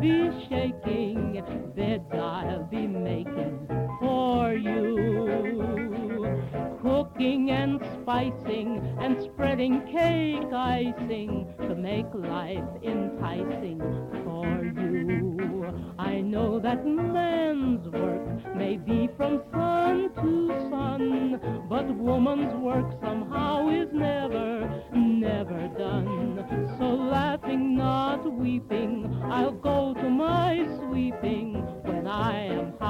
be shaking, beds I'll be making for you. Cooking and spicing and spreading cake icing to make life enticing for you. I know that man's work may be from sun to sun, but woman's work somehow is never, never done. So laughing, not weeping, I'll go to my sweeping when I am high